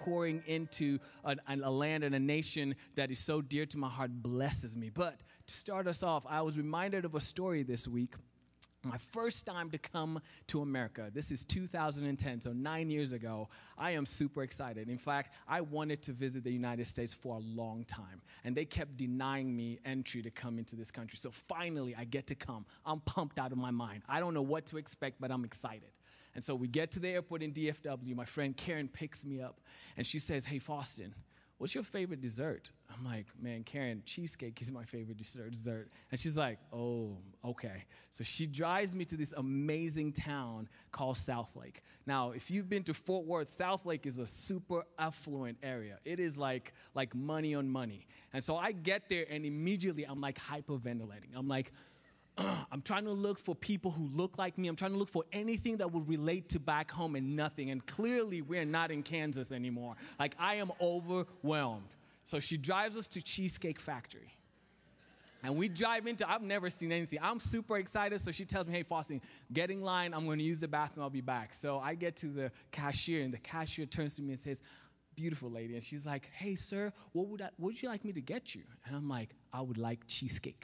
pouring into a land and a nation that is so dear to my heart blesses me. But to start us off, I was reminded of a story this week. My first time to come to America. This is 2010, so 9 years ago. I am super excited. In fact, I wanted to visit the United States for a long time, and they kept denying me entry to come into this country. So finally, I get to come. I'm pumped out of my mind. I don't know what to expect, but I'm excited. And so we get to the airport in DFW. My friend Karen picks me up, and she says, "Hey, Faustin, what's your favorite dessert?" I'm like, "Man, Karen, cheesecake is my favorite dessert." And she's like, "Oh, okay." So she drives me to this amazing town called Southlake. Now, if you've been to Fort Worth, Southlake is a super affluent area. It is like money on money. And so I get there, and immediately I'm like hyperventilating. I'm like, I'm trying to look for people who look like me. I'm trying to look for anything that would relate to back home and nothing. And clearly, we're not in Kansas anymore. Like, I am overwhelmed. So she drives us to Cheesecake Factory. And we drive into, I've never seen anything. I'm super excited. So she tells me, "Hey, Faustin, get in line. I'm going to use the bathroom. I'll be back." So I get to the cashier, and the cashier turns to me and says, "Beautiful lady." And she's like, "Hey, sir, what would you like me to get you?" And I'm like, "I would like cheesecake."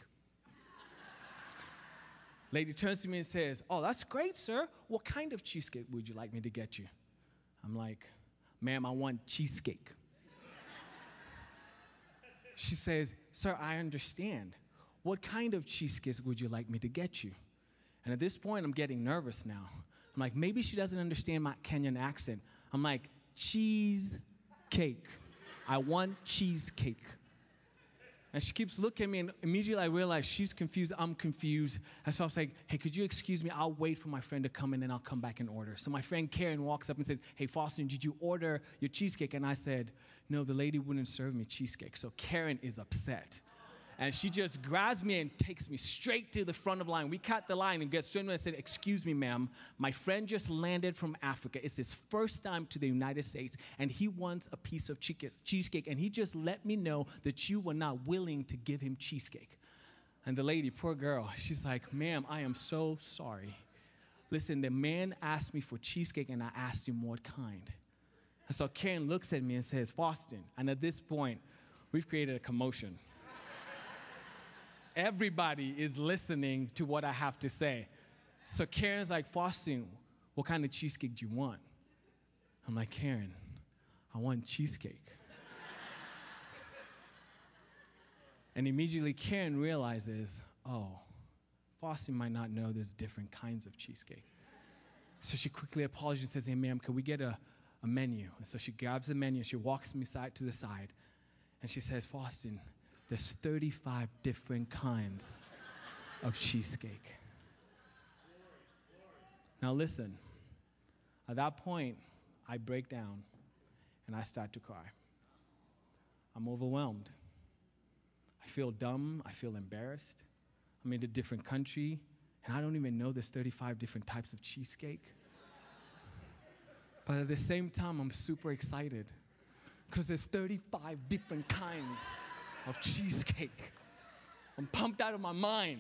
Lady turns to me and says, "Oh, that's great, sir. What kind of cheesecake would you like me to get you?" I'm like, "Ma'am, I want cheesecake." She says, "Sir, I understand. What kind of cheesecake would you like me to get you?" And at this point, I'm getting nervous now. I'm like, maybe she doesn't understand my Kenyan accent. I'm like, "Cheesecake. I want cheesecake." And she keeps looking at me, and immediately I realize she's confused, I'm confused. And so I was like, "Hey, could you excuse me? I'll wait for my friend to come in, and I'll come back and order." So my friend Karen walks up and says, "Hey, Faustin, did you order your cheesecake?" And I said, "No, the lady wouldn't serve me cheesecake." So Karen is upset. And she just grabs me and takes me straight to the front of the line. We cut the line and get straight to me and said, "Excuse me, ma'am. My friend just landed from Africa. It's his first time to the United States, and he wants a piece of cheesecake. And he just let me know that you were not willing to give him cheesecake." And the lady, poor girl, she's like, "Ma'am, I am so sorry. Listen, the man asked me for cheesecake, and I asked him what kind." And so Karen looks at me and says, "Faustin." And at this point, we've created a commotion. Everybody is listening to what I have to say. So Karen's like, "Faustin, what kind of cheesecake do you want?" I'm like, "Karen, I want cheesecake." And immediately Karen realizes, oh, Faustin might not know there's different kinds of cheesecake. So she quickly apologizes and says, "Hey, ma'am, can we get a menu?" And so she grabs the menu, she walks me to the side, and she says, "Faustin, there's 35 different kinds of cheesecake." Now listen, at that point, I break down and I start to cry. I'm overwhelmed. I feel dumb. I feel embarrassed. I'm in a different country, and I don't even know there's 35 different types of cheesecake. But at the same time, I'm super excited because there's 35 different kinds of cheesecake. I'm pumped out of my mind.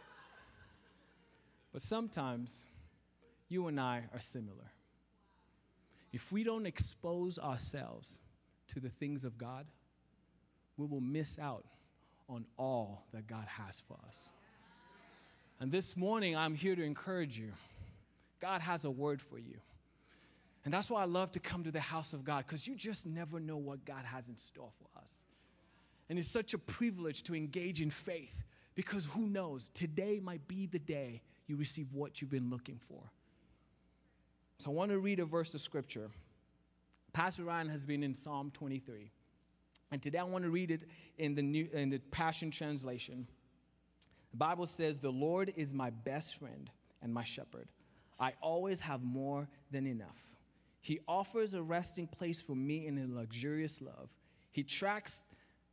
But sometimes you and I are similar. If we don't expose ourselves to the things of God, we will miss out on all that God has for us. And this morning, I'm here to encourage you. God has a word for you. And that's why I love to come to the house of God, because you just never know what God has in store for us. And it's such a privilege to engage in faith, because who knows, today might be the day you receive what you've been looking for. So I want to read a verse of scripture. Pastor Ryan has been in Psalm 23. And today I want to read it in the Passion Translation. The Bible says, "The Lord is my best friend and my shepherd. I always have more than enough. He offers a resting place for me in a luxurious love. His tracks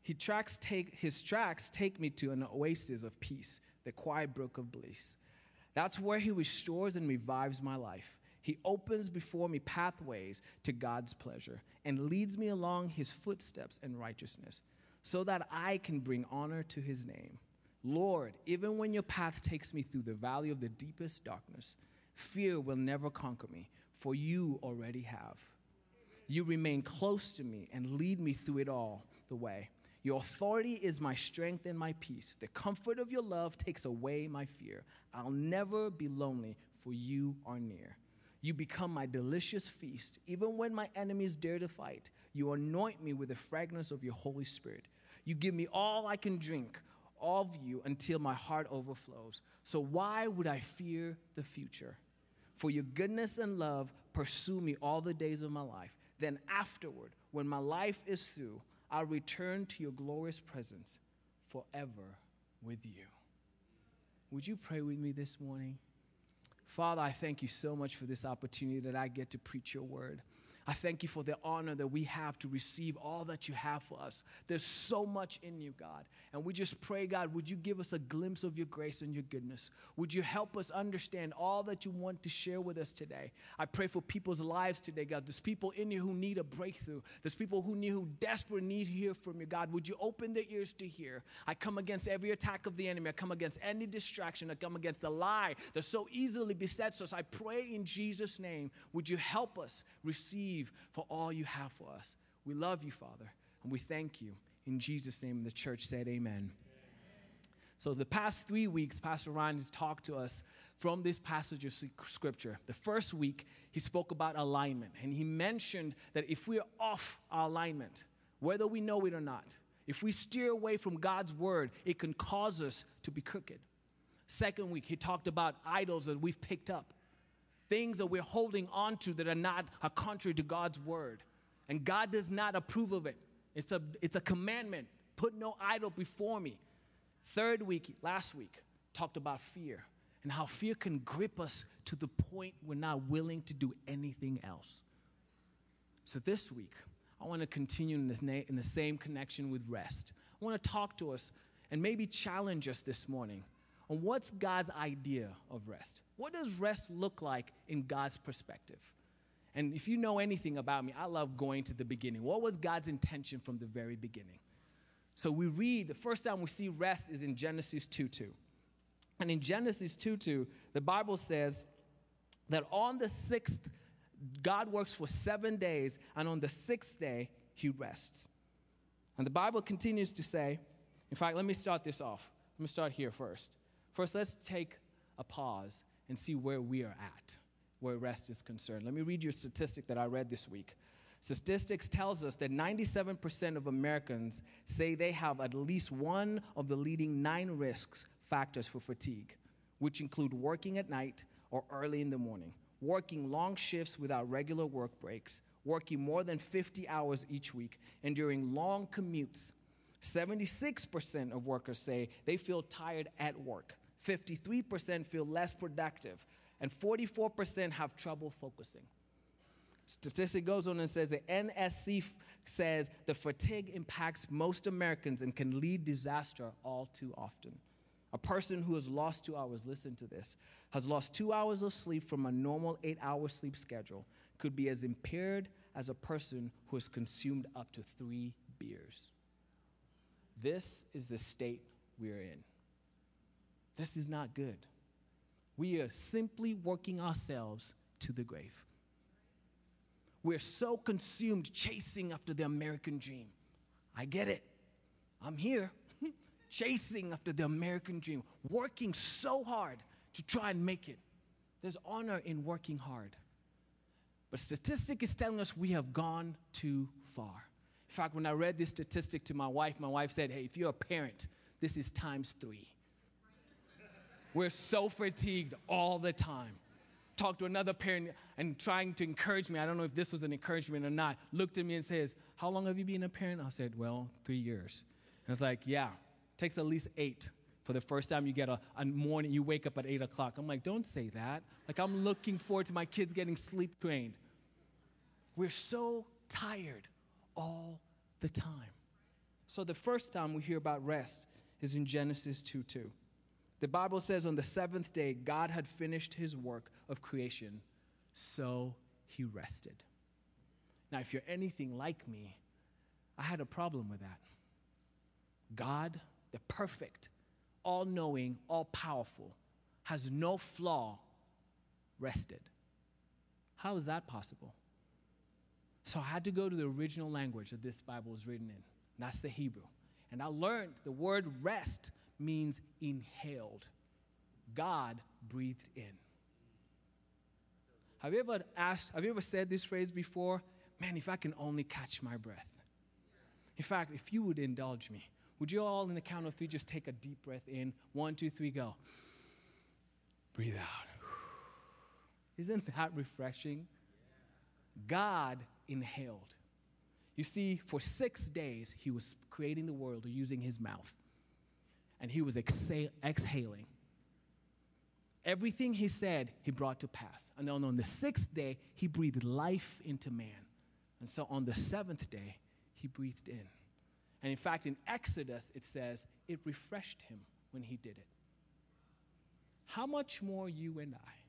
take me to an oasis of peace, the quiet brook of bliss. That's where he restores and revives my life. He opens before me pathways to God's pleasure and leads me along his footsteps in righteousness so that I can bring honor to his name. Lord, even when your path takes me through the valley of the deepest darkness, fear will never conquer me, for you already have. You remain close to me and lead me through it all the way. Your authority is my strength and my peace. The comfort of your love takes away my fear. I'll never be lonely, for you are near. You become my delicious feast. Even when my enemies dare to fight, you anoint me with the fragrance of your Holy Spirit. You give me all I can drink of you until my heart overflows. So why would I fear the future? For your goodness and love pursue me all the days of my life. Then afterward, when my life is through, I'll return to your glorious presence forever with you. Would you pray with me this morning? Father, I thank you so much for this opportunity that I get to preach your word. I thank you for the honor that we have to receive all that you have for us. There's so much in you, God. And we just pray, God, would you give us a glimpse of your grace and your goodness? Would you help us understand all that you want to share with us today? I pray for people's lives today, God. There's people in here who need a breakthrough. There's people who desperately need to hear from you, God. Would you open their ears to hear? I come against every attack of the enemy. I come against any distraction. I come against the lie that so easily besets us. I pray in Jesus' name, would you help us receive for all you have for us. We love you, Father, and we thank you. In Jesus' name, the church said amen. So the past 3 weeks, Pastor Ryan has talked to us from this passage of Scripture. The first week, he spoke about alignment, and he mentioned that if we're off our alignment, whether we know it or not, if we steer away from God's word, it can cause us to be crooked. Second week, he talked about idols that we've picked up. Things that we're holding on to that are contrary to God's word. And God does not approve of it. It's a commandment. Put no idol before me. Third week, last week, talked about fear and how fear can grip us to the point we're not willing to do anything else. So this week, I want to continue in the same connection with rest. I want to talk to us and maybe challenge us this morning on what's God's idea of rest. What does rest look like in God's perspective? And if you know anything about me, I love going to the beginning. What was God's intention from the very beginning? So we read, the first time we see rest is in Genesis 2:2. And in Genesis 2:2, the Bible says that on the sixth, God works for 7 days, and on the sixth day, he rests. And the Bible continues to say, in fact, let me start this off. Let me start here first. First, let's take a pause and see where we are at, where rest is concerned. Let me read you a statistic that I read this week. Statistics tells us that 97% of Americans say they have at least one of the leading 9 risk factors for fatigue, which include working at night or early in the morning, working long shifts without regular work breaks, working more than 50 hours each week, and during long commutes. 76% of workers say they feel tired at work. 53% feel less productive, and 44% have trouble focusing. Statistic goes on and says the NSC says the fatigue impacts most Americans and can lead disaster all too often. A person who has lost 2 hours, listen to this, has lost 2 hours of sleep from a normal 8-hour sleep schedule, could be as impaired as a person who has consumed up to 3 beers. This is the state we're in. This is not good. We are simply working ourselves to the grave. We're so consumed chasing after the American dream. I get it. I'm here chasing after the American dream, working so hard to try and make it. There's honor in working hard. But statistic is telling us we have gone too far. In fact, when I read this statistic to my wife said, hey, if you're a parent, this is times 3. We're so fatigued all the time. Talked to another parent and trying to encourage me. I don't know if this was an encouragement or not. Looked at me and says, how long have you been a parent? I said, well, 3 years. And I was like, yeah, takes at least 8 for the first time you get a morning, you wake up at 8 o'clock. I'm like, don't say that. Like, I'm looking forward to my kids getting sleep trained. We're so tired all the time. So the first time we hear about rest is in Genesis 2:2. The Bible says on the 7th day, God had finished his work of creation, so he rested. Now, if you're anything like me, I had a problem with that. God, the perfect, all-knowing, all-powerful, has no flaw, rested. How is that possible? So I had to go to the original language that this Bible was written in. And that's the Hebrew. And I learned the word rest means inhaled. God breathed in. Have you ever said this phrase before? Man, if I can only catch my breath. In fact, if you would indulge me, would you all in the count of three just take a deep breath in? 1, 2, 3, go. Breathe out. Isn't that refreshing? God inhaled. You see, for 6 days, he was creating the world using his mouth. And he was exhaling. Everything he said, he brought to pass. And then on the 6th day, he breathed life into man. And so on the 7th day, he breathed in. And in fact, in Exodus, it says, it refreshed him when he did it. How much more you and I?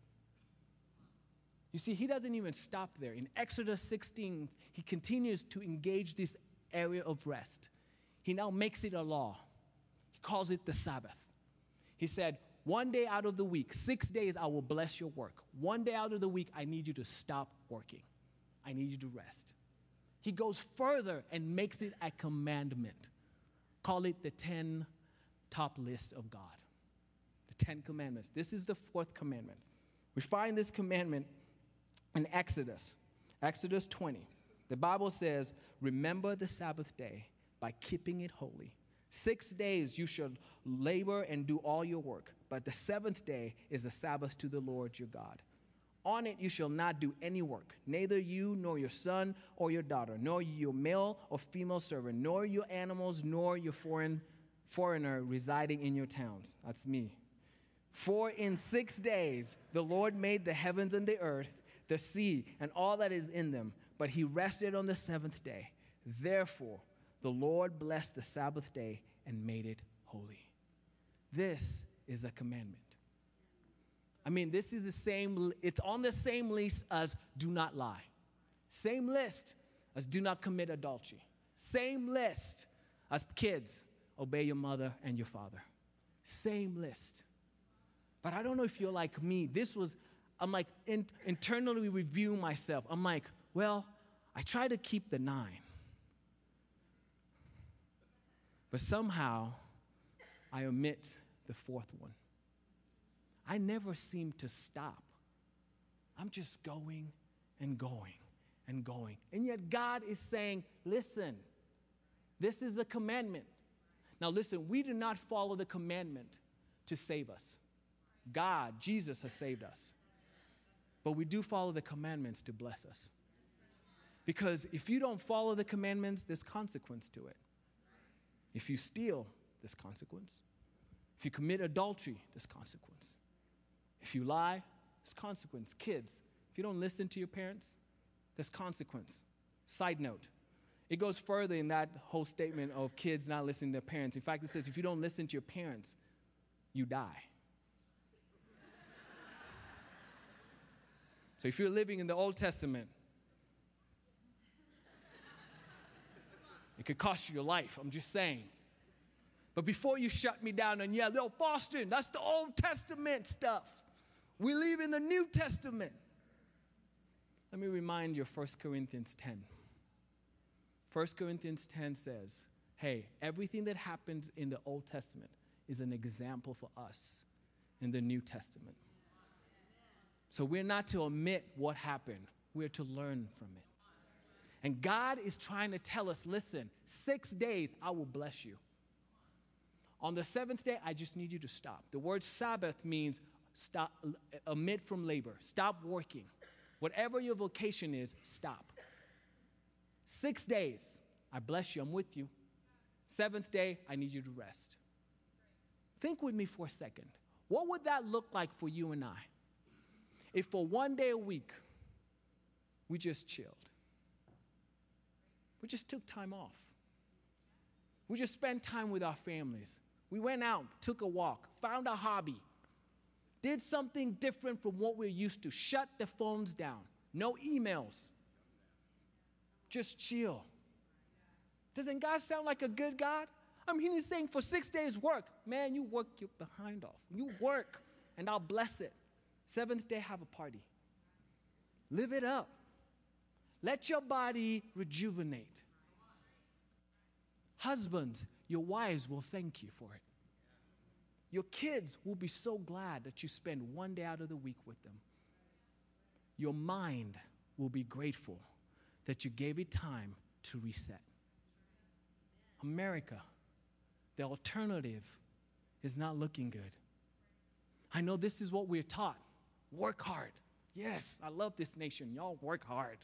You see, he doesn't even stop there. In Exodus 16, he continues to engage this area of rest. He now makes it a law. He calls it the Sabbath. He said, 1 day out of the week, 6 days, I will bless your work. 1 day out of the week, I need you to stop working. I need you to rest. He goes further and makes it a commandment. Call it the 10 top list of God. The 10 commandments. This is the 4th commandment. We find this commandment in Exodus 20. The Bible says, remember the Sabbath day by keeping it holy. 6 days you shall labor and do all your work, but the 7th day is a Sabbath to the Lord your God. On it you shall not do any work, neither you nor your son or your daughter, nor your male or female servant, nor your animals, nor your foreigner residing in your towns. That's me. For in 6 days the Lord made the heavens and the earth, the sea, and all that is in them, but he rested on the 7th day. Therefore, the Lord blessed the Sabbath day and made it holy. This is a commandment. I mean, this is it's on the same list as do not lie. Same list as do not commit adultery. Same list as kids, obey your mother and your father. Same list. But I don't know if you're like me. I'm like internally reviewing myself. I'm like, well, I try to keep the 9. But somehow, I omit the 4th one. I never seem to stop. I'm just going and going and going. And yet God is saying, listen, this is the commandment. Now listen, we do not follow the commandment to save us. God, Jesus has saved us. But we do follow the commandments to bless us. Because if you don't follow the commandments, there's consequence to it. If you steal, there's consequence. If you commit adultery, there's consequence. If you lie, there's consequence. Kids, if you don't listen to your parents, there's consequence. Side note, it goes further in that whole statement of kids not listening to their parents. In fact, it says if you don't listen to your parents, you die. So if you're living in the Old Testament, it could cost you your life. I'm just saying. But before you shut me down and yell, yo, Boston, that's the Old Testament stuff. We live in the New Testament. Let me remind you of 1 Corinthians 10. 1 Corinthians 10 says, hey, everything that happens in the Old Testament is an example for us in the New Testament. So we're not to omit what happened. We're to learn from it. And God is trying to tell us, listen, 6 days I will bless you. On the 7th day, I just need you to stop. The word Sabbath means stop, omit from labor. Stop working. Whatever your vocation is, stop. 6 days, I bless you, I'm with you. 7th day, I need you to rest. Think with me for a second. What would that look like for you and I? If for 1 day a week, we just chilled. We just took time off. We just spent time with our families. We went out, took a walk, found a hobby, did something different from what we're used to. Shut the phones down. No emails. Just chill. Doesn't God sound like a good God? I mean, he's saying for 6 days work. Man, you work your behind off. You work, and I'll bless it. 7th day, have a party. Live it up. Let your body rejuvenate. Husbands, your wives will thank you for it. Your kids will be so glad that you spend one day out of the week with them. Your mind will be grateful that you gave it time to reset. America, the alternative is not looking good. I know this is what we're taught. Work hard. Yes, I love this nation. Y'all work hard.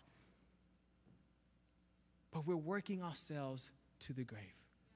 But we're working ourselves to the grave.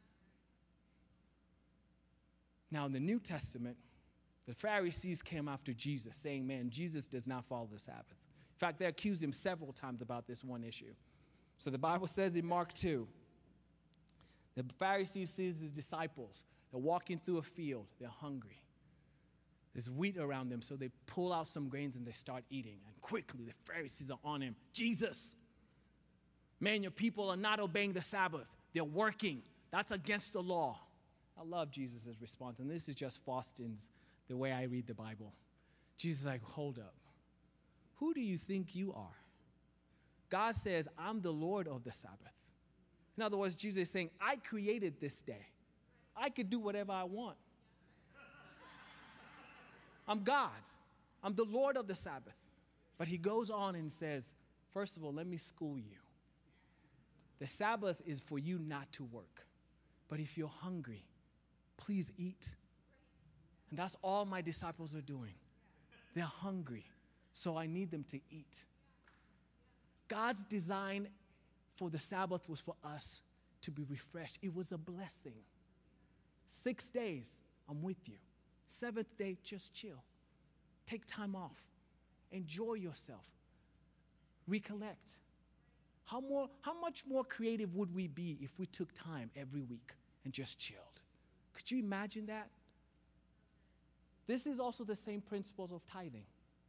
Now, in the New Testament, the Pharisees came after Jesus, saying, man, Jesus does not follow the Sabbath. In fact, they accused him several times about this one issue. So the Bible says in Mark 2, the Pharisees sees his disciples. They're walking through a field. They're hungry. There's wheat around them, so they pull out some grains and they start eating. And quickly, the Pharisees are on him. Jesus, man, your people are not obeying the Sabbath. They're working. That's against the law. I love Jesus' response, and this is just Faustin's, the way I read the Bible. Jesus is like, hold up. Who do you think you are? God says, I'm the Lord of the Sabbath. In other words, Jesus is saying, I created this day. I could do whatever I want. I'm God. I'm the Lord of the Sabbath. But he goes on and says, first of all, let me school you. The Sabbath is for you not to work. But if you're hungry, please eat. And that's all my disciples are doing. They're hungry, so I need them to eat. God's design for the Sabbath was for us to be refreshed. It was a blessing. 6 days, I'm with you. 7th day, just chill. Take time off. Enjoy yourself. Recollect. How much more creative would we be if we took time every week and just chilled? Could you imagine that? This is also the same principles of tithing.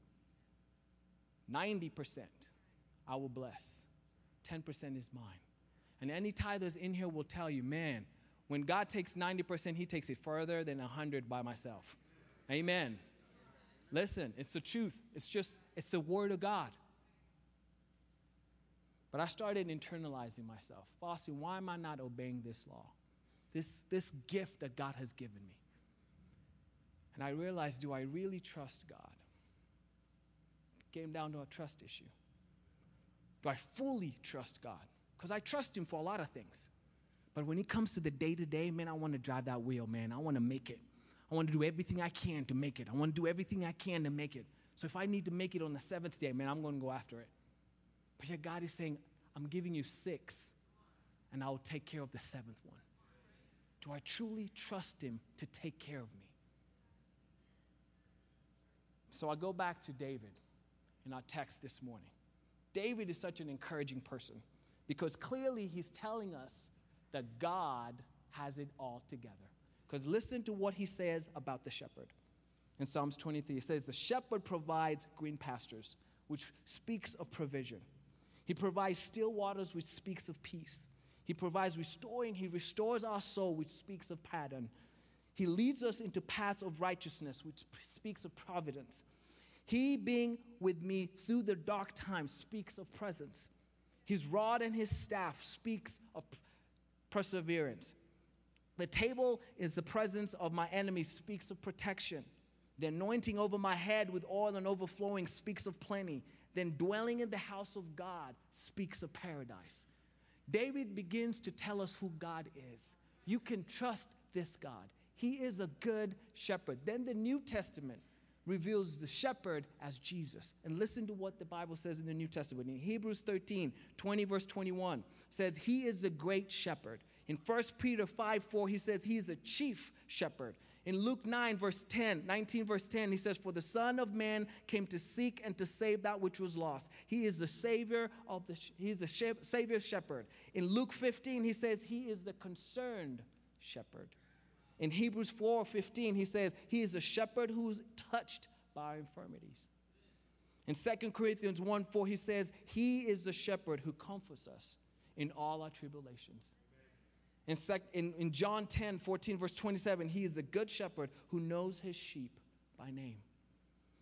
90% I will bless. 10% is mine. And any tithers in here will tell you, man, when God takes 90%, he takes it further than 100 by myself. Amen. Listen, it's the truth. It's the word of God. But I started internalizing myself. Faustin, why am I not obeying this law? This gift that God has given me. And I realized, do I really trust God? It came down to a trust issue. Do I fully trust God? Because I trust him for a lot of things. But when it comes to the day-to-day, man, I want to drive that wheel, man. I want to make it. I want to do everything I can to make it. I want to do everything I can to make it. So if I need to make it on the 7th day, man, I'm going to go after it. But yet God is saying, I'm giving you 6, and I will take care of the 7th one. Do I truly trust him to take care of me? So I go back to David in our text this morning. David is such an encouraging person because clearly he's telling us that God has it all together. Because listen to what he says about the shepherd. In Psalms 23, it says, the shepherd provides green pastures, which speaks of provision. He provides still waters, which speaks of peace. He provides restoring. He restores our soul, which speaks of pattern. He leads us into paths of righteousness, which speaks of providence. He being with me through the dark times speaks of presence. His rod and his staff speaks of perseverance. The table is the presence of my enemies, speaks of protection. The anointing over my head with oil and overflowing speaks of plenty. Then dwelling in the house of God speaks of paradise. David begins to tell us who God is. You can trust this God. He is a good shepherd. Then the New Testament reveals the shepherd as Jesus. And listen to what the Bible says in the New Testament. In Hebrews 13, 20 verse 21, says he is the great shepherd. In 1 Peter 5:4, he says he is the chief shepherd. In Luke 19 verse 10, he says, for the Son of Man came to seek and to save that which was lost. He is the Savior Savior shepherd. In Luke 15, he says he is the concerned shepherd. In Hebrews 4:15, he says he is a shepherd who's touched by our infirmities. In 2 Corinthians 1:4, he says he is the shepherd who comforts us in all our tribulations. In John 10:14, verse 27, he is the good shepherd who knows his sheep by name.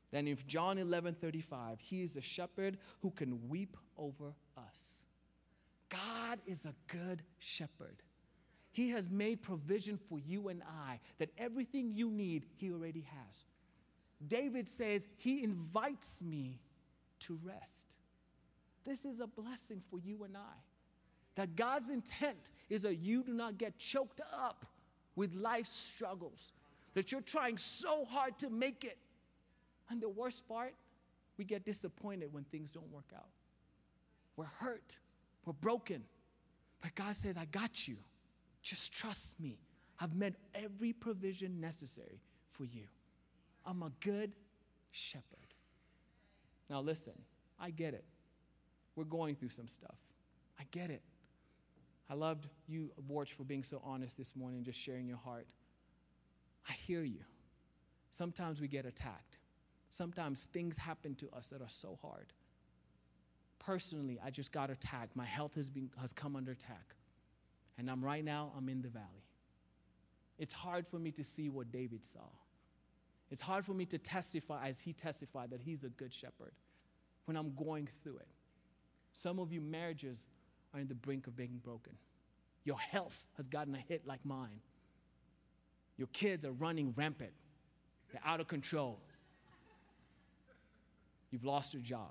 Then in John 11:35, he is a shepherd who can weep over us. God is a good shepherd. He has made provision for you and I, that everything you need, he already has. David says, he invites me to rest. This is a blessing for you and I. That God's intent is that you do not get choked up with life's struggles, that you're trying so hard to make it. And the worst part, we get disappointed when things don't work out. We're hurt. We're broken. But God says, I got you. Just trust me. I've made every provision necessary for you. I'm a good shepherd. Now listen, I get it. We're going through some stuff. I get it. I loved you, Borch, for being so honest this morning, just sharing your heart. I hear you. Sometimes we get attacked. Sometimes things happen to us that are so hard. Personally, I just got attacked. My health has come under attack. And I'm in the valley. It's hard for me to see what David saw. It's hard for me to testify as he testified that he's a good shepherd when I'm going through it. Some of you marriages are in the brink of being broken. Your health has gotten a hit like mine. Your kids are running rampant. They're out of control. You've lost your job.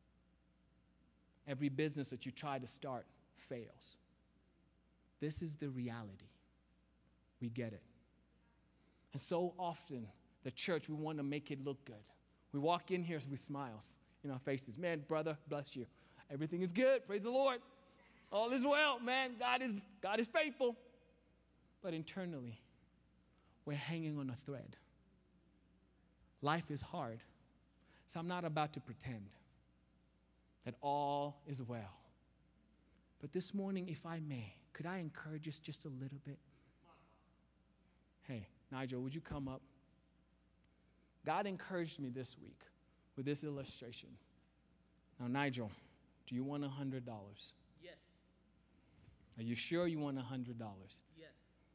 Every business that you try to start fails. This is the reality. We get it. And so often, the church, we want to make it look good. We walk in here with smiles in our faces. Man, brother, bless you. Everything is good. Praise the Lord. All is well, man. God is faithful. But internally, we're hanging on a thread. Life is hard. So I'm not about to pretend that all is well. But this morning, if I may, could I encourage us just a little bit? Hey, Nigel, would you come up? God encouraged me this week with this illustration. Now, Nigel, do you want $100? Yes. Are you sure you want $100? Yes.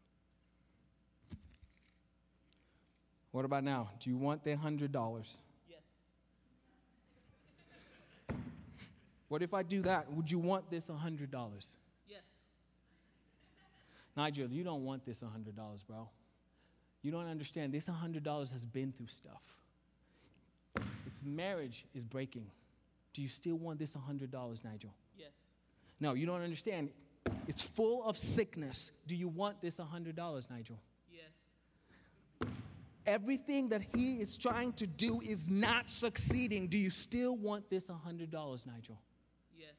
What about now? Do you want the $100? Yes. What if I do that? Would you want this $100? Yes. Nigel, you don't want this $100, bro. You don't understand. This $100 has been through stuff. Its marriage is breaking. Do you still want this $100, Nigel? Yes. No, you don't understand. It's full of sickness. Do you want this $100, Nigel? Yes. Everything that he is trying to do is not succeeding. Do you still want this $100, Nigel? Yes.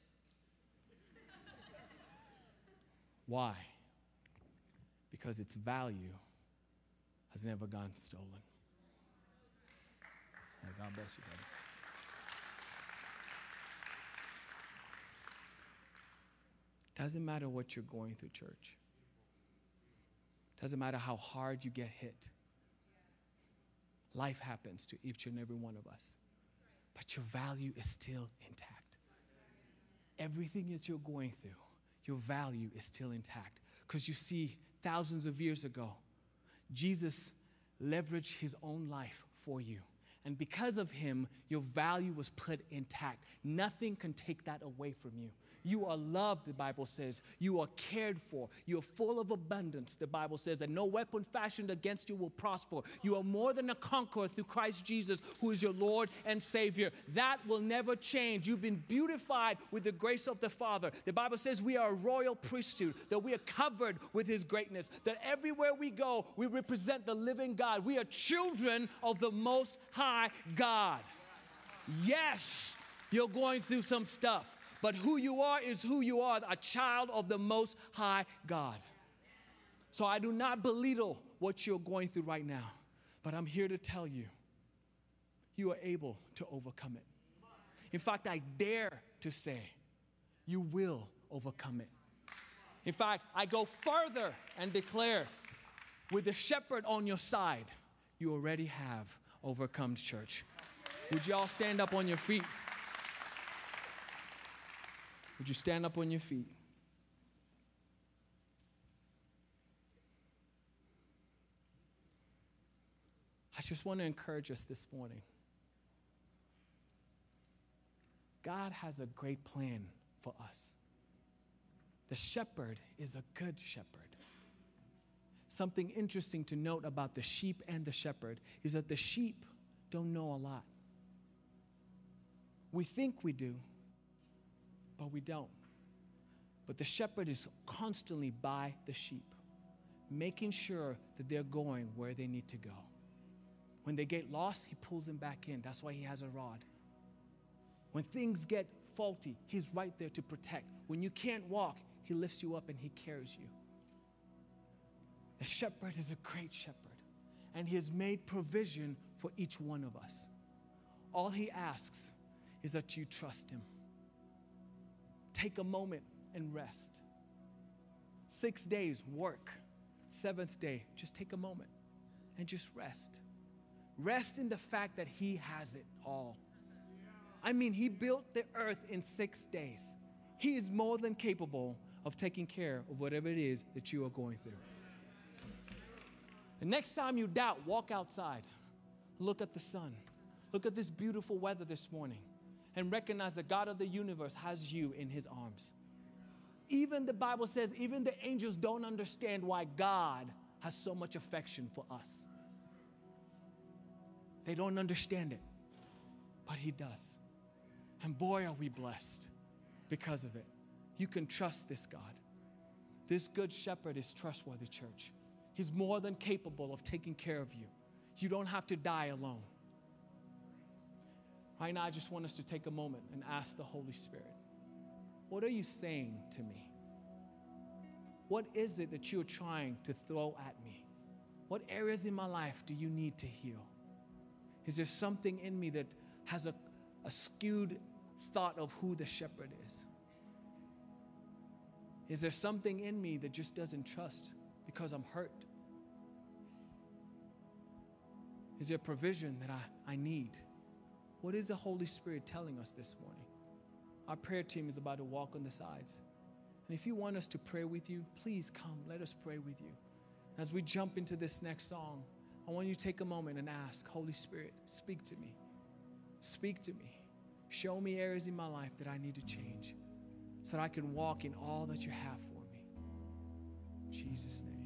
Why? Because its value has never gone stolen. Yeah, God bless you, brother. Doesn't matter what you're going through, church. Doesn't matter how hard you get hit. Life happens to each and every one of us. But your value is still intact. Everything that you're going through, your value is still intact. Because you see, thousands of years ago, Jesus leveraged his own life for you. And because of him, your value was put intact. Nothing can take that away from you. You are loved, the Bible says. You are cared for. You are full of abundance, the Bible says, that no weapon fashioned against you will prosper. You are more than a conqueror through Christ Jesus, who is your Lord and Savior. That will never change. You've been beautified with the grace of the Father. The Bible says we are a royal priesthood, that we are covered with his greatness, that everywhere we go, we represent the living God. We are children of the Most High God. Yes, you're going through some stuff. But who you are is who you are, a child of the Most High God. So I do not belittle what you're going through right now. But I'm here to tell you, you are able to overcome it. In fact, I dare to say, you will overcome it. In fact, I go further and declare, with the shepherd on your side, you already have overcome, church. Would you all stand up on your feet? Would you stand up on your feet? I just want to encourage us this morning. God has a great plan for us. The shepherd is a good shepherd. Something interesting to note about the sheep and the shepherd is that the sheep don't know a lot. We think we do, but we don't. But the shepherd is constantly by the sheep, making sure that they're going where they need to go. When they get lost, he pulls them back in. That's why he has a rod. When things get faulty, he's right there to protect. When you can't walk, he lifts you up and he carries you. The shepherd is a great shepherd, and he has made provision for each one of us. All he asks is that you trust him. Take a moment and rest. 6 days, work. 7th day, just take a moment and just rest. Rest in the fact that he has it all. I mean, he built the earth in 6 days. He is more than capable of taking care of whatever it is that you are going through. The next time you doubt, walk outside. Look at the sun. Look at this beautiful weather this morning and recognize the God of the universe has you in his arms. Even the Bible says, even the angels don't understand why God has so much affection for us. They don't understand it, but he does. And boy, are we blessed because of it. You can trust this God. This good shepherd is trustworthy, church. He's more than capable of taking care of you. You don't have to die alone. Right now, I just want us to take a moment and ask the Holy Spirit, what are you saying to me? What is it that you're trying to throw at me? What areas in my life do you need to heal? Is there something in me that has a skewed thought of who the shepherd is? Is there something in me that just doesn't trust because I'm hurt? Is there provision that I need? What is the Holy Spirit telling us this morning? Our prayer team is about to walk on the sides. And if you want us to pray with you, please come. Let us pray with you. As we jump into this next song, I want you to take a moment and ask, Holy Spirit, speak to me. Speak to me. Show me areas in my life that I need to change so that I can walk in all that you have for me. In Jesus' name.